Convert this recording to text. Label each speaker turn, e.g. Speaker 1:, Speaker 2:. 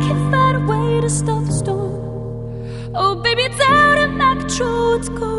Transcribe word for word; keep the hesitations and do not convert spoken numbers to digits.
Speaker 1: can't find a way to stop the storm. Oh baby, it's out of my control, it's gone.